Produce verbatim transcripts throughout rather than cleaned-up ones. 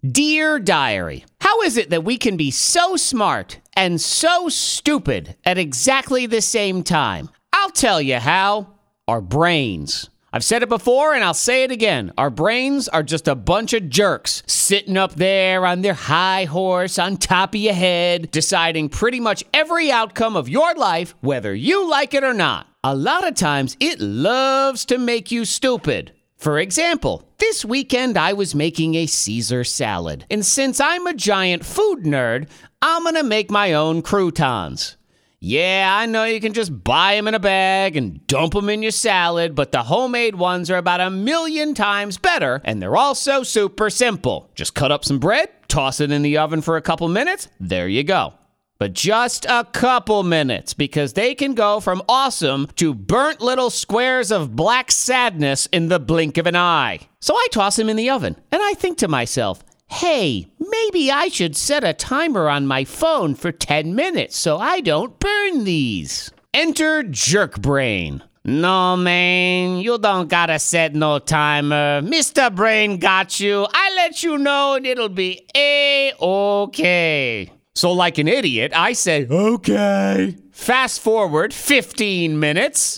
Dear Diary, how is it that we can be so smart and so stupid at exactly the same time? I'll tell you how. Our brains. I've said it before and I'll say it again. Our brains are just a bunch of jerks sitting up there on their high horse on top of your head, deciding pretty much every outcome of your life, whether you like it or not. A lot of times it loves to make you stupid. For example, this weekend I was making a Caesar salad. And since I'm a giant food nerd, I'm gonna make my own croutons. Yeah, I know you can just buy them in a bag and dump them in your salad, but the homemade ones are about a million times better, and they're also super simple. Just cut up some bread, toss it in the oven for a couple minutes, there you go. But just a couple minutes, because they can go from awesome to burnt little squares of black sadness in the blink of an eye. So I toss them in the oven, and I think to myself, hey, maybe I should set a timer on my phone for ten minutes so I don't burn these. Enter Jerk Brain. No, man, you don't gotta set no timer. Mister Brain got you. I let you know and it'll be A-okay. So like an idiot, I say, okay. Fast forward fifteen minutes.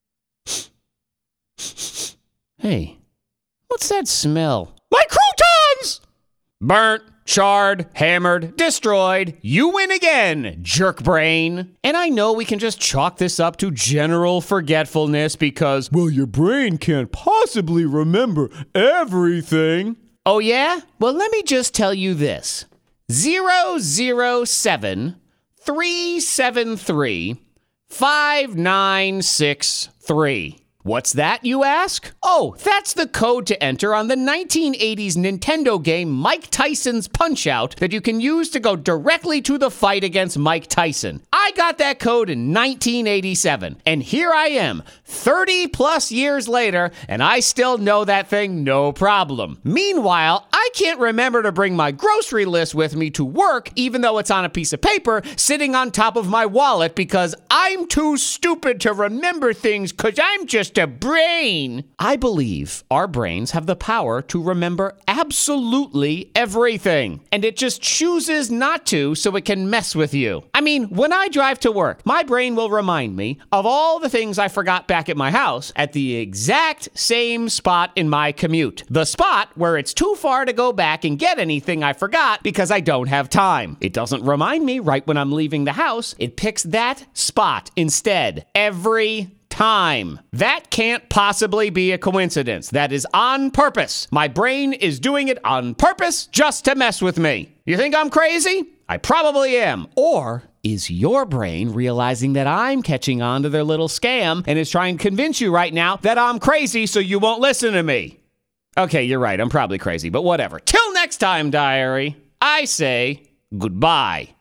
Hey, what's that smell? My croutons! Burnt, charred, hammered, destroyed. You win again, jerk brain. And I know we can just chalk this up to general forgetfulness because, well, your brain can't possibly remember everything. Oh, yeah? Well, let me just tell you this. zero zero seven three seven three five nine six three. What's that, you ask? Oh, that's the code to enter on the nineteen eighties Nintendo game Mike Tyson's Punch-Out that you can use to go directly to the fight against Mike Tyson. I got that code in nineteen eighty-seven, and here I am, thirty plus years later, and I still know that thing no problem. Meanwhile, I can't remember to bring my grocery list with me to work, even though it's on a piece of paper sitting on top of my wallet because I'm too stupid to remember things because I'm just a brain. I believe our brains have the power to remember absolutely everything, and it just chooses not to so it can mess with you. I mean, when I drive to work, my brain will remind me of all the things I forgot back at my house at the exact same spot in my commute. The spot where it's too far to go back and get anything I forgot because I don't have time. It doesn't remind me right when I'm leaving the house. It picks that spot instead every time. That can't possibly be a coincidence. That is on purpose. My brain is doing it on purpose just to mess with me. You think I'm crazy? I probably am. Or is your brain realizing that I'm catching on to their little scam and is trying to convince you right now that I'm crazy so you won't listen to me? Okay, you're right. I'm probably crazy, but whatever. Till next time, diary, I say goodbye.